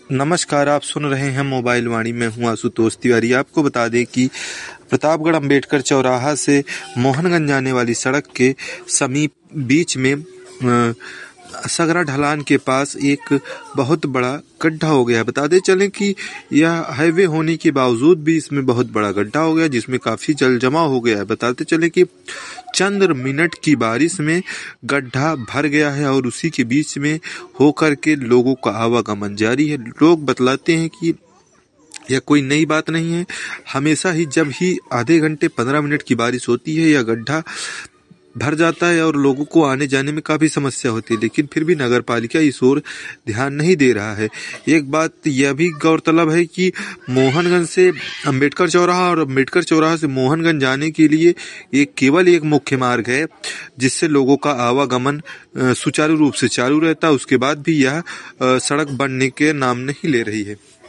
नमस्कार, आप सुन रहे हैं मोबाइल वाणी। में हूँ आशुतोष तिवारी। आपको बता दें कि प्रतापगढ़ अंबेडकर चौराहा से मोहनगंज जाने वाली सड़क के समीप बीच में सगरा ढलान के पास एक बहुत बड़ा गड्ढा हो गया। बताते चलें कि यह हाईवे होने के बावजूद भी इसमें बहुत बड़ा गड्ढा हो गया, जिसमें काफी जल जमा हो गया है। बताते चलें कि चंद मिनट की बारिश में गड्ढा भर गया है और उसी के बीच में होकर के लोगों का आवागमन जारी है। लोग बतलाते हैं कि यह कोई नई बात नहीं है। हमेशा ही जब ही आधे घंटे 15 मिनट की बारिश होती है, यह गड्ढा भर जाता है और लोगों को आने जाने में काफी समस्या होती है, लेकिन फिर भी नगर पालिका इस ओर ध्यान नहीं दे रहा है। एक बात यह भी गौरतलब है कि मोहनगंज से अंबेडकर चौराहा और अंबेडकर चौराहा से मोहनगंज जाने के लिए एक केवल एक मुख्य मार्ग है, जिससे लोगों का आवागमन सुचारू रूप से चालू रहता है। उसके बाद भी यह सड़क बनने के नाम नहीं ले रही है।